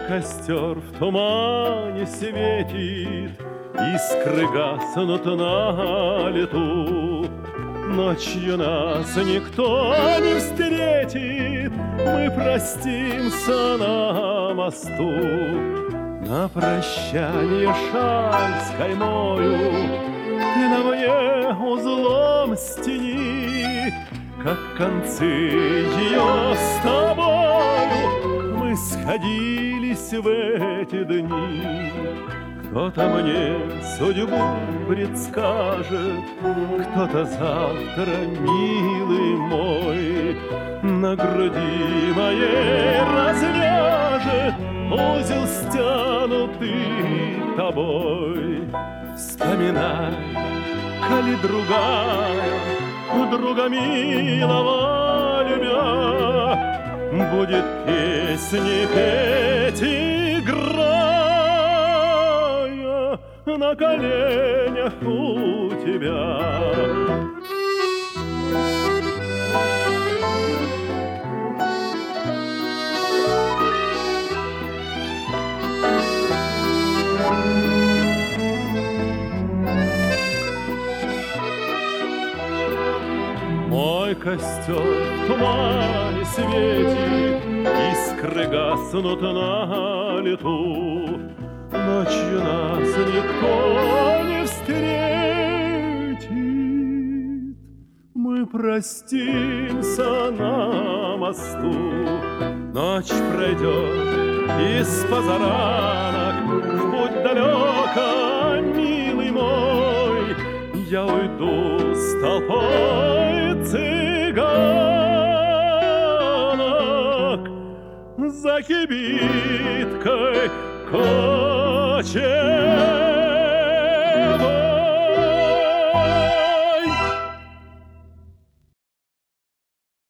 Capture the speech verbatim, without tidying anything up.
костер в тумане светит, искры гаснут на лету. Ночью нас никто не встретит, мы простимся на мосту. На прощание шаль с каймою ты на мне узлом стяни, как концы ее с тобою мы сходились в эти дни. Кто-то мне судьбу предскажет, кто-то завтра, милый мой, на груди моей развяжет узел, стянутый тобой. Вспоминай, коли другая, друга милого любя, будет песни петь играя на коленях у тебя. Мой костер в тумане светит, искры гаснут на лету. Ночью нас никто не встретит, мы простимся на мосту. Ночь пройдет из позаранок в путь далеко, милый мой, я уйду с толпой цыганок за кибиткой кочет.